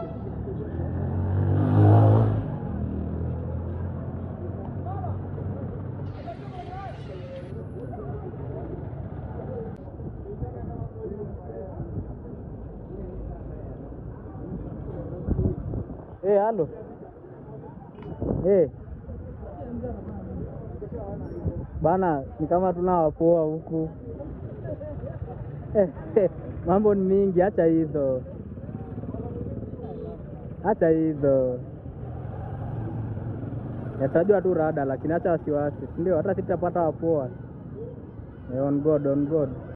Halo. Bana, ni kama tunawapoa huku. Mambo ni mingi, acha hizo. Acha hizo. Yatajua tu rada, lakini acha wasiwasi. Ndio, hata sitapata wapoa. On God, on God.